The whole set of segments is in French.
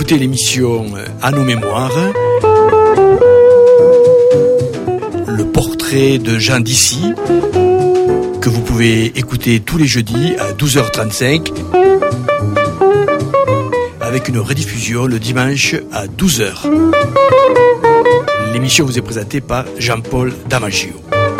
écoutez l'émission À nos mémoires, le portrait de Jean d'Issy, que vous pouvez écouter tous les jeudis à 12h35, avec une rediffusion le dimanche à 12h. L'émission vous est présentée par Jean-Paul Damasio.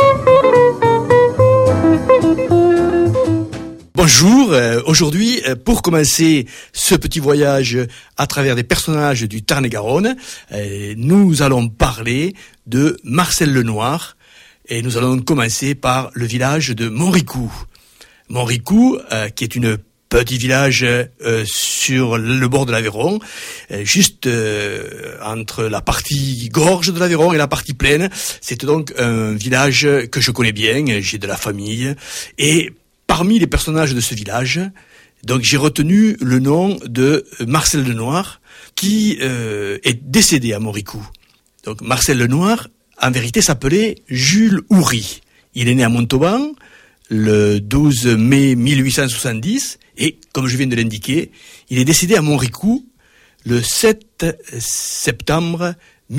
Bonjour, aujourd'hui, pour commencer ce petit voyage à travers des personnages du Tarn-et-Garonne, nous allons parler de Marcel Lenoir, et nous allons commencer par le village de Montricou. Montricou, qui est une petit village sur le bord de l'Aveyron, juste entre la partie gorge de l'Aveyron et la partie plaine. C'est donc un village que je connais bien, j'ai de la famille, et parmi les personnages de ce village, donc j'ai retenu le nom de Marcel Lenoir, qui est décédé à Montricou. Donc Marcel Lenoir, en vérité, s'appelait Jules Houry. Il est né à Montauban le 12 mai 1870 et, comme je viens de l'indiquer, il est décédé à Montricou le 7 septembre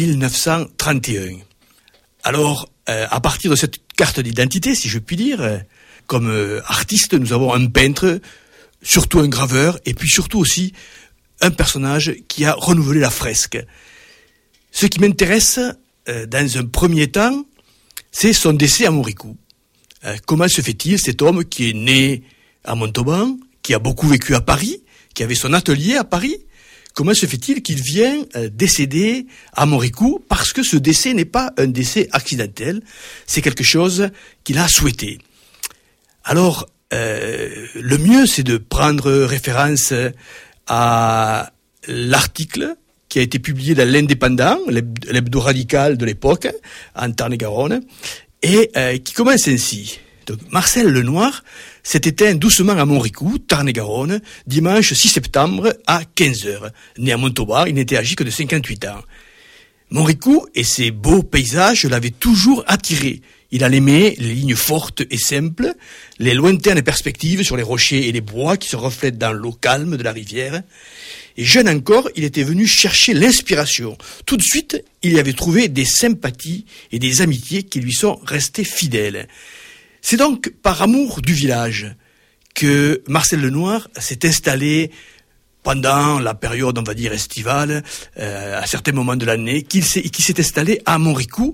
1931. Alors, à partir de cette carte d'identité, si je puis dire, comme artiste, nous avons un peintre, surtout un graveur, et puis surtout aussi un personnage qui a renouvelé la fresque. Ce qui m'intéresse, dans un premier temps, c'est son décès à Montricou. Comment se fait-il, cet homme qui est né à Montauban, qui a beaucoup vécu à Paris, qui avait son atelier à Paris, comment se fait-il qu'il vient décéder à Montricou? Parce que ce décès n'est pas un décès accidentel, c'est quelque chose qu'il a souhaité. Alors, le mieux, c'est de prendre référence à l'article qui a été publié dans l'Indépendant, l'hebdo radical de l'époque, en Tarn-et-Garonne, et qui commence ainsi. Donc, Marcel Lenoir s'est éteint doucement à Montricou, Tarn-et-Garonne, dimanche 6 septembre à 15h. Né à Montauban, il n'était âgé que de 58 ans. Montricou et ses beaux paysages l'avaient toujours attiré. Il en aimait les lignes fortes et simples, les lointaines perspectives sur les rochers et les bois qui se reflètent dans l'eau calme de la rivière. Et jeune encore, il était venu chercher l'inspiration. Tout de suite, il y avait trouvé des sympathies et des amitiés qui lui sont restées fidèles. C'est donc par amour du village que Marcel Lenoir s'est installé pendant la période, on va dire, estivale, à certains moments de l'année, qui s'est installé à Montricou.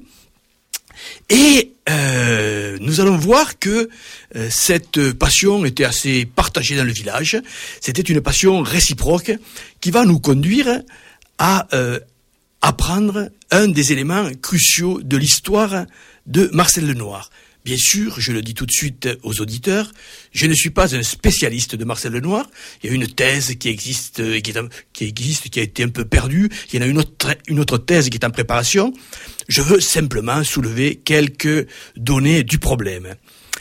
Et nous allons voir que cette passion était assez partagée dans le village. C'était une passion réciproque qui va nous conduire à apprendre un des éléments cruciaux de l'histoire de Marcel Lenoir. Bien sûr, je le dis tout de suite aux auditeurs, je ne suis pas un spécialiste de Marcel Lenoir. Il y a une thèse qui existe, qui a été un peu perdue. Il y en a une autre thèse qui est en préparation. Je veux simplement soulever quelques données du problème.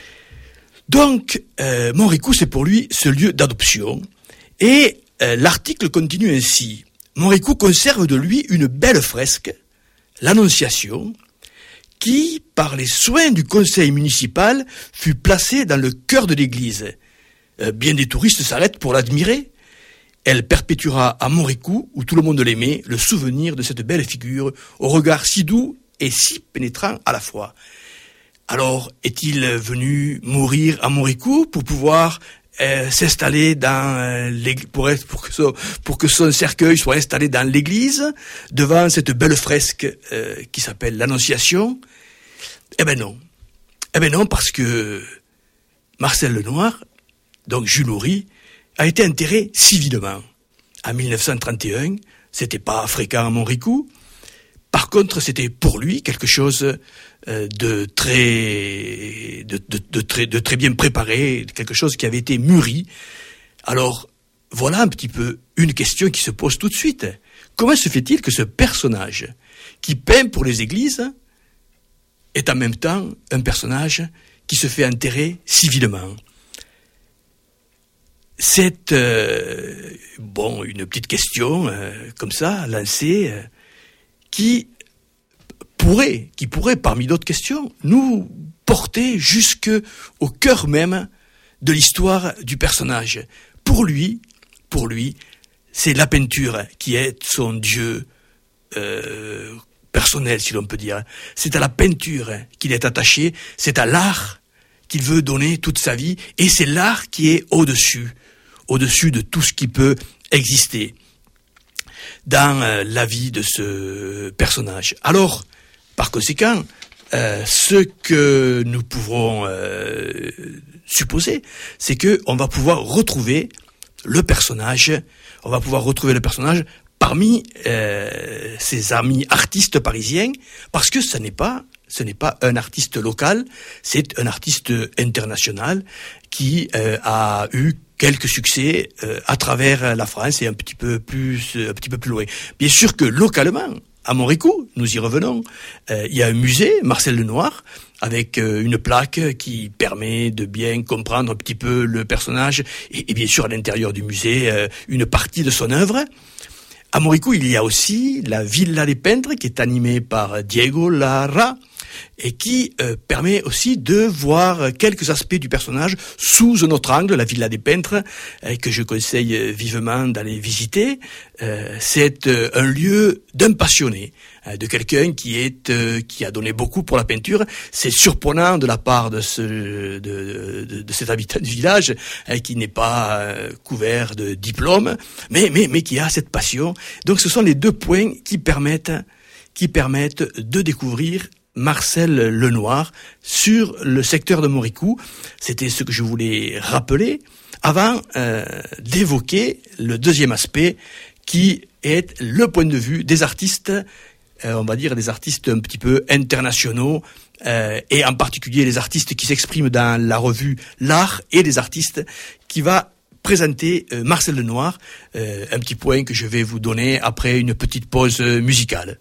Donc, Montricou, c'est pour lui ce lieu d'adoption. Et l'article continue ainsi. Montricou conserve de lui une belle fresque, l'Annonciation, qui, par les soins du conseil municipal, fut placée dans le cœur de l'église. Bien des touristes s'arrêtent pour l'admirer. Elle perpétuera à Montricou, où tout le monde l'aimait, le souvenir de cette belle figure, au regard si doux et si pénétrant à la fois. Alors, est-il venu mourir à Montricou pour pouvoir s'installer dans l'église, pour que son cercueil soit installé dans l'église, devant cette belle fresque qui s'appelle l'Annonciation? Eh ben non. Eh ben non, parce que Marcel Lenoir, donc Jules Houry, a été enterré civilement. En 1931, c'était pas fréquent à Montricou. Par contre, c'était pour lui quelque chose de très bien préparé, quelque chose qui avait été mûri. Alors, voilà un petit peu une question qui se pose tout de suite. Comment se fait-il que ce personnage qui peint pour les églises est en même temps un personnage qui se fait enterrer civilement? C'est une petite question comme ça, lancée, qui pourrait, parmi d'autres questions, nous porter jusque au cœur même de l'histoire du personnage. Pour lui, c'est la peinture qui est son Dieu personnel, si l'on peut dire. C'est à la peinture qu'il est attaché, c'est à l'art qu'il veut donner toute sa vie, et c'est l'art qui est au-dessus de tout ce qui peut exister dans la vie de ce personnage. Alors, par conséquent, ce que nous pouvons supposer, c'est que on va pouvoir retrouver le personnage parmi ses amis artistes parisiens, parce que ce n'est pas un artiste local, c'est un artiste international qui a eu quelques succès à travers la France et un petit peu plus loin. Bien sûr que localement, à Moricoux, nous y revenons, il y a un musée, Marcel Lenoir, avec une plaque qui permet de bien comprendre un petit peu le personnage et bien sûr à l'intérieur du musée, une partie de son œuvre. À Moricoux, il y a aussi la Villa des Peintres qui est animée par Diego Lara et qui permet aussi de voir quelques aspects du personnage sous un autre angle. La Villa des Peintres, que je conseille vivement d'aller visiter, c'est un lieu d'un passionné, de quelqu'un qui a donné beaucoup pour la peinture. C'est surprenant de la part de cet habitant du village, qui n'est pas couvert de diplôme, mais qui a cette passion. Donc ce sont les deux points qui permettent de découvrir Marcel Lenoir sur le secteur de Moricoux. C'était ce que je voulais rappeler avant d'évoquer le deuxième aspect qui est le point de vue des artistes, on va dire des artistes un petit peu internationaux, et en particulier les artistes qui s'expriment dans la revue L'Art et les artistes qui va présenter Marcel Lenoir, un petit point que je vais vous donner après une petite pause musicale.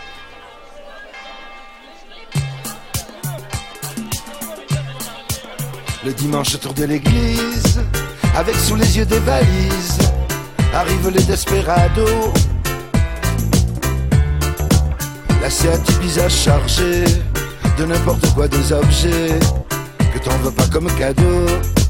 Le dimanche autour de l'église, avec sous les yeux des valises, arrivent les desperados. La Seat Ibiza chargée de n'importe quoi, des objets que t'en veux pas comme cadeau.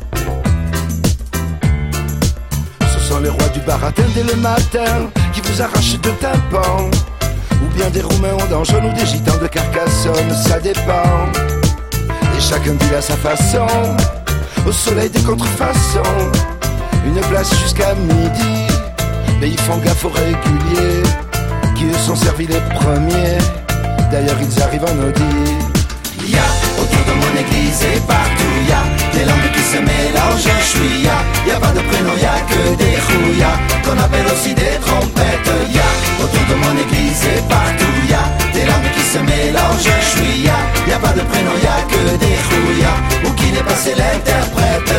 Ce sont les rois du baratin dès le matin qui vous arrachent de tympan, ou bien des Roumains en danger ou des gitans de Carcassonne, ça dépend. Et chacun dit à sa façon, au soleil des contrefaçons, une place jusqu'à midi. Mais ils font gaffe aux réguliers, qui eux sont servis les premiers. D'ailleurs ils arrivent en Audi. Y'a autour de mon église et partout, y'a des langues qui se mélangent, je suis y'a pas de prénom, y'a que des rouillas, qu'on appelle aussi des trompettes. Y'a autour de mon église et partout, y'a des langues qui se mélangent, je suis y'a pas de prénom, y'a que des rouillas, où qui n'est passé l'interprète.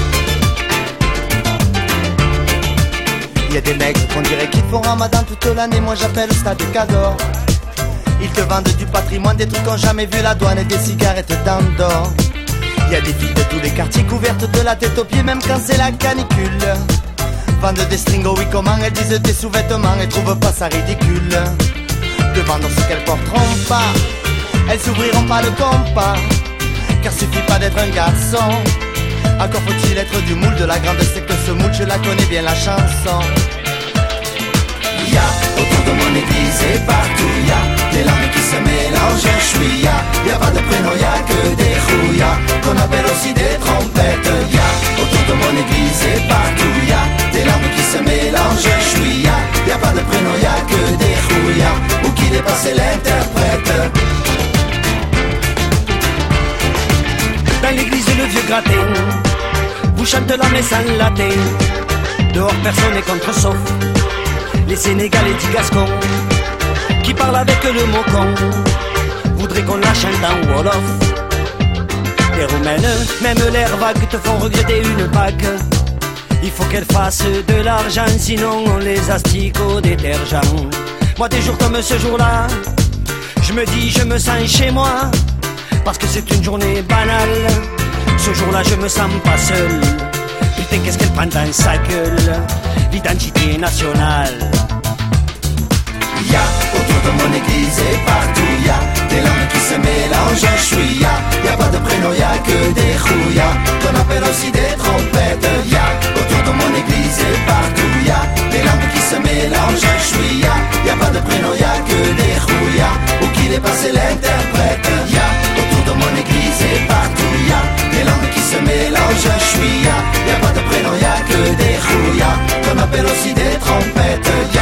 Y'a des mecs qu'on dirait qu'ils font ramadan toute l'année, moi j'appelle ça des cadeaux. Ils te vendent du patrimoine, des trucs qu'on jamais vu la douane et des cigarettes d'Andorre. Y'a des filles de tous les quartiers couvertes de la tête aux pieds, même quand c'est la canicule. Vendent des stringos, oui comment, elles disent des sous-vêtements et trouvent pas ça ridicule. De vendre ce qu'elles porteront pas, elles s'ouvriront pas le compas, car suffit pas d'être un garçon, encore faut-il être du moule, de la grande secte ce moule, je la connais bien la chanson. Y'a autour de mon église et partout, y'a des langues qui se mélangent, je suis y'a pas de prénom, y'a que des rouillas, qu'on appelle aussi des trompettes. Y'a autour de mon église et partout, y'a des langues qui se mélangent, je suis y'a pas de prénom, y'a que des rouillas, où qui est passé l'interprète. Dans l'église le vieux gratin vous chante la messe en latin. Dehors personne n'est contre sauf les Sénégalais du Gascon qui parlent avec le mot con, voudraient qu'on la chante en Wolof. Les Roumaines, même l'air vague, te font regretter une bague. Il faut qu'elles fassent de l'argent, sinon on les astique au détergent. Moi des jours comme ce jour-là, je me dis je me sens chez moi, parce que c'est une journée banale. Ce jour-là je me sens pas seul, putain qu'est-ce qu'elle prend dans sa gueule, l'identité nationale. Y'a autour de mon église et partout, y'a des langues qui se mélangent, je suis y'a pas de prénom, y'a que des rouillas, qu'on appelle aussi des trompettes. Y'a autour de mon église et partout, y'a des langues qui chouïa. Y'a pas de prénom, y'a que des chouïas, qu'on appelle aussi des trompettes, y'a.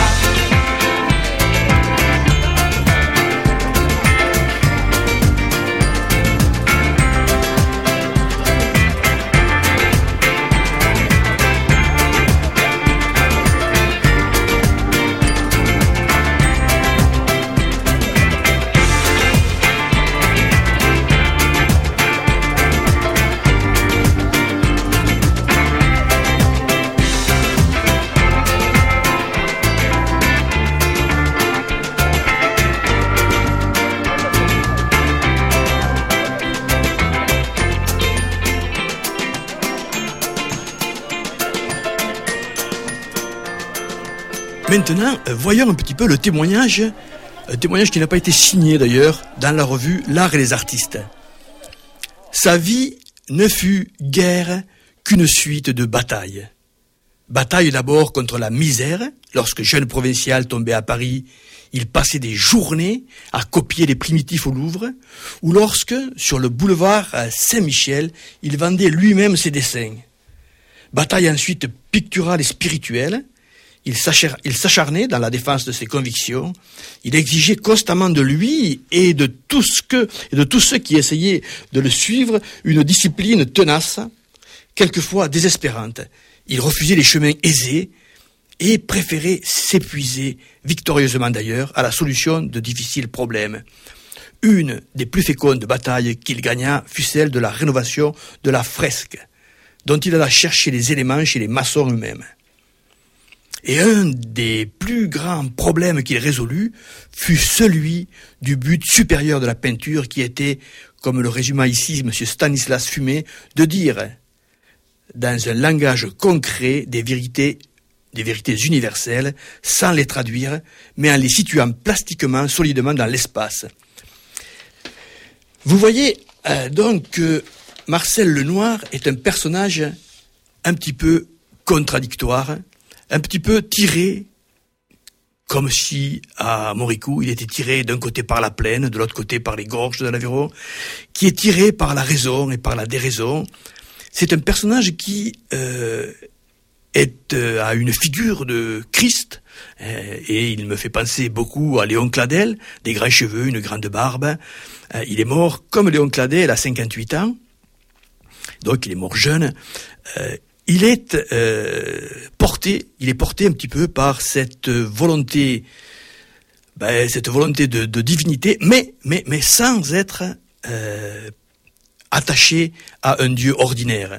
Maintenant, voyons un petit peu le témoignage, un témoignage qui n'a pas été signé d'ailleurs, dans la revue L'Art et les Artistes. Sa vie ne fut guère qu'une suite de batailles. Bataille d'abord contre la misère. Lorsque jeune provincial tombé à Paris, il passait des journées à copier les primitifs au Louvre, ou lorsque, sur le boulevard Saint-Michel, il vendait lui-même ses dessins. Bataille ensuite picturale et spirituelle. Il s'acharnait dans la défense de ses convictions. Il exigeait constamment de lui et de tous ceux qui essayaient de le suivre une discipline tenace, quelquefois désespérante. Il refusait les chemins aisés et préférait s'épuiser, victorieusement d'ailleurs, à la solution de difficiles problèmes. Une des plus fécondes batailles qu'il gagna fut celle de la rénovation de la fresque, dont il alla chercher les éléments chez les maçons eux-mêmes. Et un des plus grands problèmes qu'il résolut fut celui du but supérieur de la peinture qui était, comme le résuma ici M. Stanislas Fumet, de dire, dans un langage concret, des vérités universelles, sans les traduire, mais en les situant plastiquement, solidement dans l'espace. Vous voyez donc que Marcel Lenoir est un personnage un petit peu contradictoire, un petit peu tiré, comme si à Moricoux, il était tiré d'un côté par la plaine, de l'autre côté par les gorges de l'Aveyron, qui est tiré par la raison et par la déraison. C'est un personnage qui a une figure de Christ, et il me fait penser beaucoup à Léon Cladel, des grands cheveux, une grande barbe. Il est mort comme Léon Cladel à 58 ans, donc il est mort jeune. Il est porté un petit peu par cette volonté de divinité, mais sans être attaché à un Dieu ordinaire.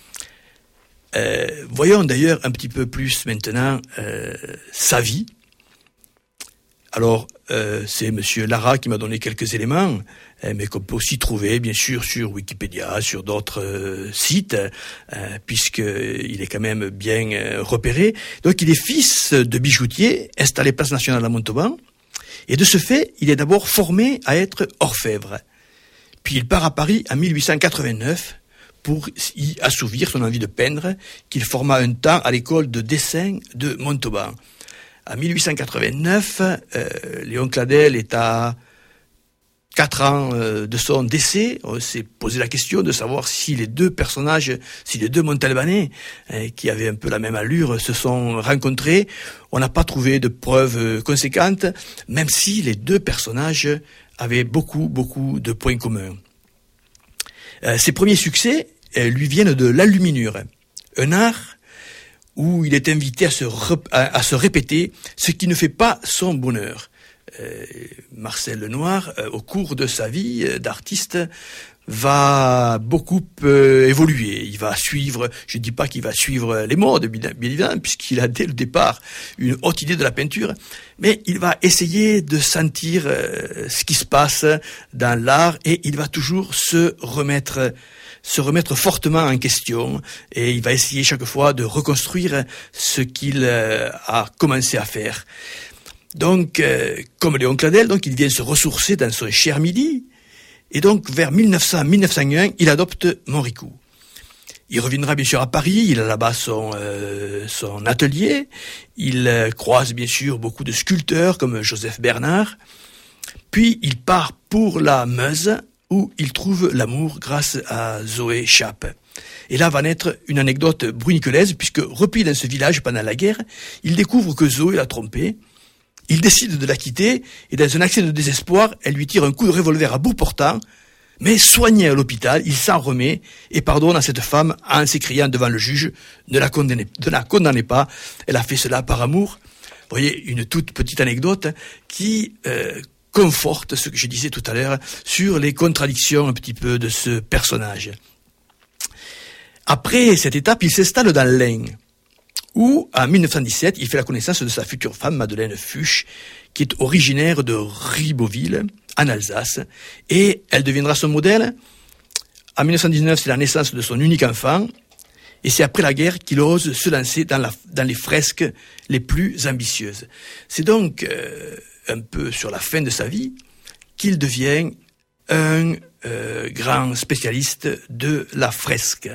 Voyons d'ailleurs un petit peu plus maintenant sa vie. Alors, c'est Monsieur Lara qui m'a donné quelques éléments, mais qu'on peut aussi trouver, bien sûr, sur Wikipédia, sur d'autres sites, puisqu'il est quand même bien repéré. Donc, il est fils de bijoutier, installé place nationale à Montauban, et de ce fait, il est d'abord formé à être orfèvre. Puis il part à Paris en 1889 pour y assouvir son envie de peindre, qu'il forma un temps à l'école de dessin de Montauban. En 1889, Léon Cladel est à 4 ans de son décès. On s'est posé la question de savoir si les deux Montalbanais, qui avaient un peu la même allure, se sont rencontrés. On n'a pas trouvé de preuves conséquentes, même si les deux personnages avaient beaucoup de points communs. Ses premiers succès lui viennent de l'alluminure, un art où il est invité à se répéter, ce qui ne fait pas son bonheur. Marcel Lenoir, au cours de sa vie d'artiste, va beaucoup évoluer. Il va suivre, je ne dis pas qu'il va suivre les modes, bien évidemment, puisqu'il a dès le départ une haute idée de la peinture, mais il va essayer de sentir ce qui se passe dans l'art, et il va toujours se remettre fortement en question, et il va essayer chaque fois de reconstruire ce qu'il a commencé à faire. Donc, comme Léon Cladel, donc il vient se ressourcer dans son cher Midi, et donc vers 1900-1901, il adopte Moricoux. Il reviendra bien sûr à Paris, il a là-bas son atelier, il croise bien sûr beaucoup de sculpteurs comme Joseph Bernard, puis il part pour la Meuse, où il trouve l'amour grâce à Zoé Chappe. Et là va naître une anecdote brunicolaise, puisque repris dans ce village pendant la guerre, il découvre que Zoé l'a trompé. Il décide de la quitter, et dans un accès de désespoir, elle lui tire un coup de revolver à bout portant, mais soigné à l'hôpital, il s'en remet et pardonne à cette femme en s'écriant devant le juge « Ne la condamnez pas, elle a fait cela par amour ». Vous voyez, une toute petite anecdote qui conforte ce que je disais tout à l'heure sur les contradictions un petit peu de ce personnage. Après cette étape, il s'installe dans l'Ain, où, en 1917, il fait la connaissance de sa future femme, Madeleine Fuchs, qui est originaire de Ribeauville, en Alsace, et elle deviendra son modèle. En 1919, c'est la naissance de son unique enfant, et c'est après la guerre qu'il ose se lancer dans les fresques les plus ambitieuses. C'est donc un peu sur la fin de sa vie qu'il devient un grand spécialiste de la fresque.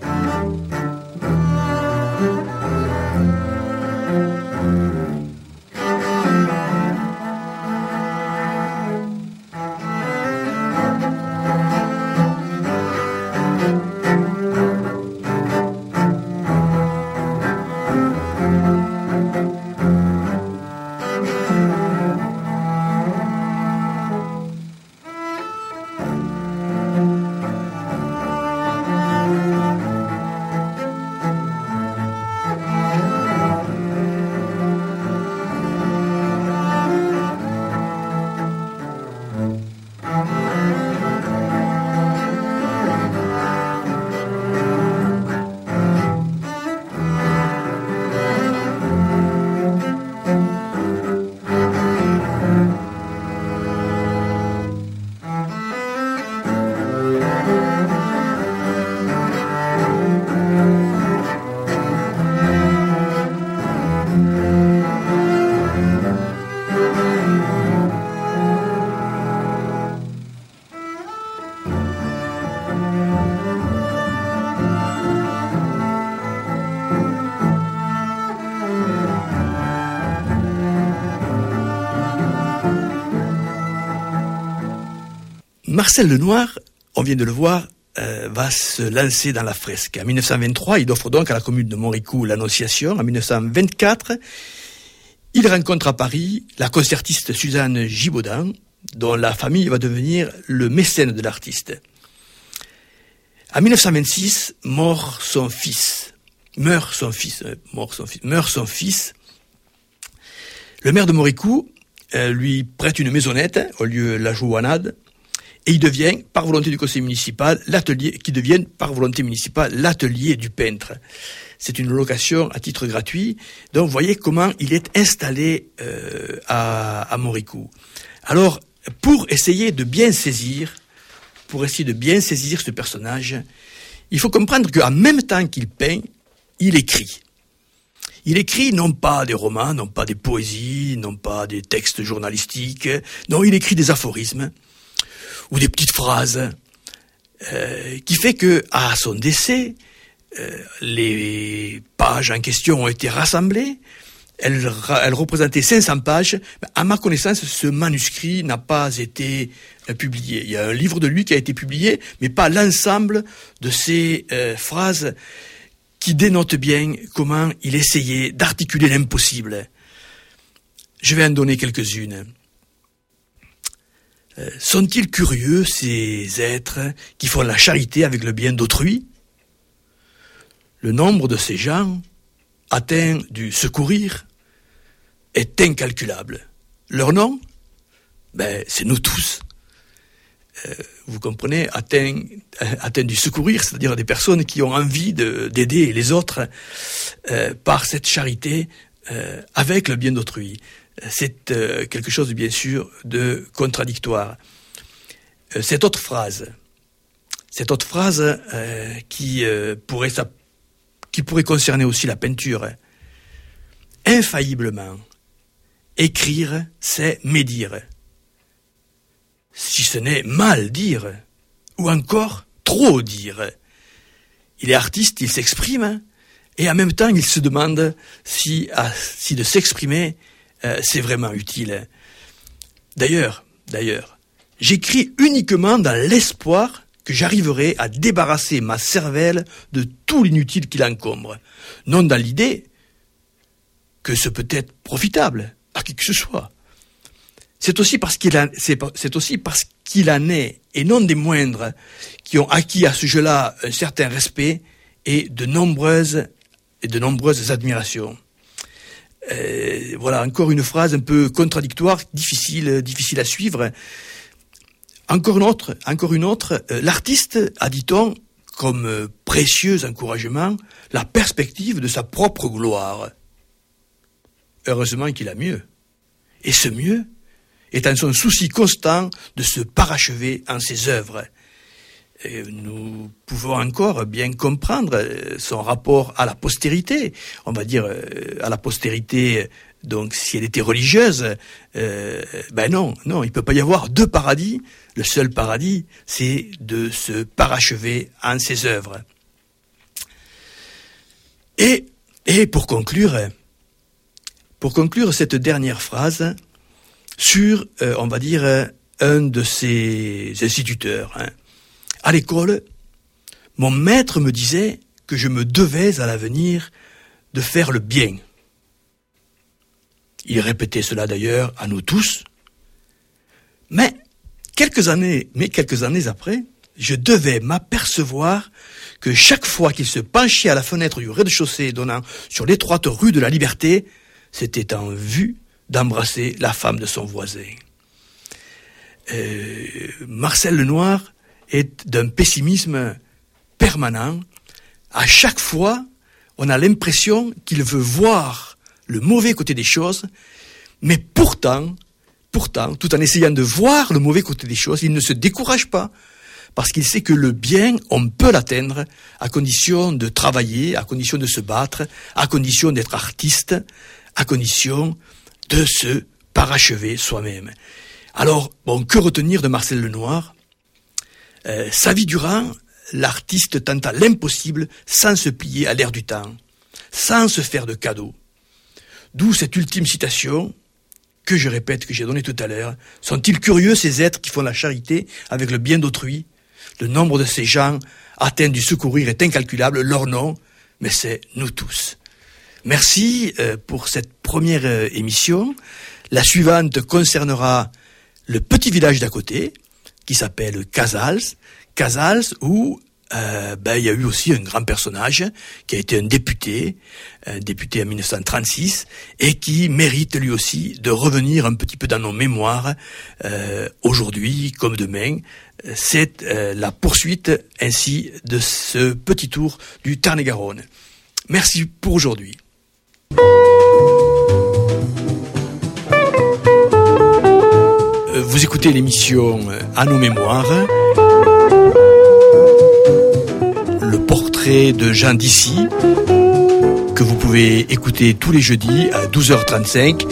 Marcel Lenoir, on vient de le voir, va se lancer dans la fresque. En 1923, il offre donc à la commune de Montricoux l'Annonciation. En 1924, il rencontre à Paris la concertiste Suzanne Gibaudan, dont la famille va devenir le mécène de l'artiste. En 1926, meurt son fils. Le maire de Montricoux lui prête une maisonnette au lieu de la Jouanade, et il devient, par volonté du conseil municipal, l'atelier du peintre. C'est une location à titre gratuit. Donc, vous voyez comment il est installé à Montricoux. Alors, pour essayer de bien saisir ce personnage, il faut comprendre qu'en même temps qu'il peint, il écrit. Il écrit non pas des romans, non pas des poésies, non pas des textes journalistiques. Non, il écrit des aphorismes ou des petites phrases, qui fait que, à son décès, les pages en question ont été rassemblées. Elles représentaient 500 pages. À ma connaissance, ce manuscrit n'a pas été publié. Il y a un livre de lui qui a été publié, mais pas l'ensemble de ces phrases qui dénotent bien comment il essayait d'articuler l'impossible. Je vais en donner quelques-unes. Sont-ils curieux, ces êtres qui font la charité avec le bien d'autrui? Le nombre de ces gens atteints du secourir est incalculable. Leur nom? C'est nous tous. Vous comprenez, atteints du secourir, c'est-à-dire des personnes qui ont envie d'aider les autres par cette charité avec le bien d'autrui. C'est quelque chose, bien sûr, de contradictoire. Cette autre phrase qui pourrait concerner aussi la peinture. Infailliblement, écrire, c'est médire. Si ce n'est mal dire, ou encore trop dire. Il est artiste, il s'exprime, et en même temps, il se demande si de s'exprimer, c'est vraiment utile. D'ailleurs, J'écris uniquement dans l'espoir que j'arriverai à débarrasser ma cervelle de tout l'inutile qui l'encombre, non dans l'idée que ce peut être profitable à qui que ce soit. C'est aussi parce qu'il en est, et non des moindres, qui ont acquis à ce jeu-là un certain respect et de nombreuses admirations. Voilà, encore une phrase un peu contradictoire, difficile à suivre. Encore une autre, l'artiste a, dit-on, comme précieux encouragement, la perspective de sa propre gloire. Heureusement qu'il a mieux. Et ce mieux est en son souci constant de se parachever en ses œuvres. Et nous pouvons encore bien comprendre son rapport à la postérité, on va dire à la postérité, donc si elle était religieuse, non, il peut pas y avoir deux paradis. Le seul paradis, c'est de se parachever en ses œuvres. Et pour conclure cette dernière phrase sur, on va dire, un de ses instituteurs. À l'école, mon maître me disait que je me devais à l'avenir de faire le bien. Il répétait cela d'ailleurs à nous tous. Mais quelques années après, je devais m'apercevoir que chaque fois qu'il se penchait à la fenêtre du rez-de-chaussée donnant sur l'étroite rue de la Liberté, c'était en vue d'embrasser la femme de son voisin. Marcel Lenoir est d'un pessimisme permanent. À chaque fois, on a l'impression qu'il veut voir le mauvais côté des choses, mais pourtant, tout en essayant de voir le mauvais côté des choses, il ne se décourage pas, parce qu'il sait que le bien, on peut l'atteindre, à condition de travailler, à condition de se battre, à condition d'être artiste, à condition de se parachever soi-même. Alors, que retenir de Marcel Lenoir ? Sa vie durant, l'artiste tenta l'impossible sans se plier à l'air du temps, sans se faire de cadeaux. D'où cette ultime citation, que je répète, que j'ai donnée tout à l'heure. Sont-ils curieux ces êtres qui font la charité avec le bien d'autrui ? Le nombre de ces gens atteints du secourir est incalculable, leur nom, mais c'est nous tous. Merci pour cette première émission. La suivante concernera le petit village d'à côté, qui s'appelle Casals, où il y a eu aussi un grand personnage qui a été un député en 1936, et qui mérite lui aussi de revenir un petit peu dans nos mémoires aujourd'hui comme demain. C'est la poursuite ainsi de ce petit tour du Tarn-et-Garonne. Merci pour aujourd'hui. Vous écoutez l'émission À nos mémoires, le portrait de Jean Dissy, que vous pouvez écouter tous les jeudis à 12h35,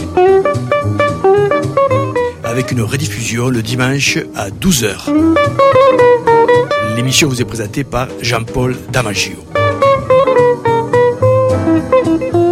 avec une rediffusion le dimanche à 12h. L'émission vous est présentée par Jean-Paul Damasio.